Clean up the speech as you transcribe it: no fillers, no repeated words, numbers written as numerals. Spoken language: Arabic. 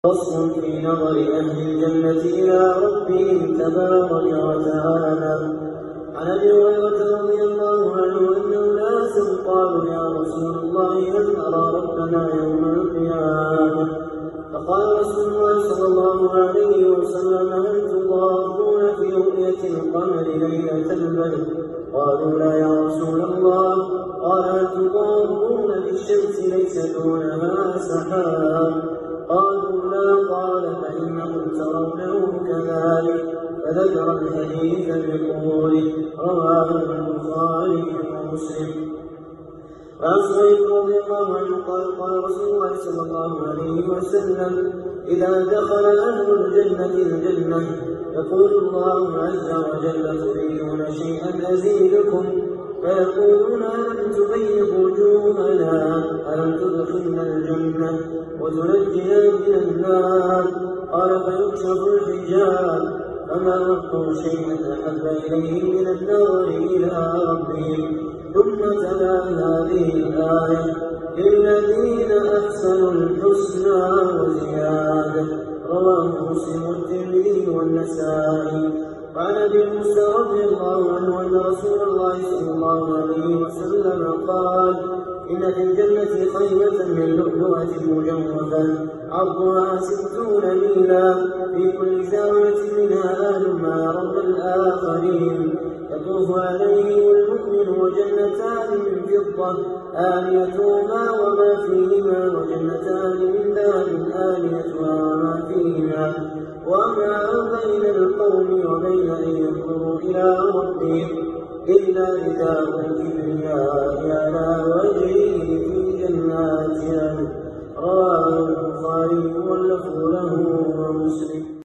فصل في نظر أهل الجنة إلى ربهم تبارك وتعالى. عن أبي هريرة رضي الله عنه أن ناسا قالوا يا رسول الله هل نرى ربنا يوم القيامة؟ فقال رسول الله صلى الله عليه وسلم هل تضارون في رؤية القمر ليلة البدر؟ قالوا لا يا رسول الله. قال هل تضارون في الشمس ليس دونها سحاب؟ قالوا لا. قال فإنكم ترونه كذلك، فذكر الحديث بقوله رواه البخاري ومسلم. وعن صهيب رضي الله عنه قال قال رسول الله صلى الله عليه وسلم إذا دخل أهل الجنة الجنة يقول الله عز وجل تريدون شيئا أزيدكم؟ فيقولون ألم تبيض وجوهنا، ألم تدخلنا الجنة وتنجنا من النار؟ قال فيكشف الحجاب فما أعطوا شيئا أحب إليهم من النار إلى ربهم. ثم تلا هذه الآية للذين أحسنوا الحسنى وزيادة. رواه مسلم والترمذي والنسائي. وعن أبي موسى رضي الله عنه أن رسول الله صلى الله عليه وسلم قال إن في الجنة خيمة من لؤلؤة مجوفة عرضها 60 ميلا، في كل زاوية منها أهل ما يرون الآخرين، يطوف عليهم المؤمن وجنتان من فضة آنيتهما وما فيهما، وجنتان من ذهب آنيتها وما فيهما. وما بين القوم وبين أن ينظروا إلى ربهم إلا رداء الكبرياء على وجهه في جنات عدن. رواه البخاري واللفظ له ومسلم.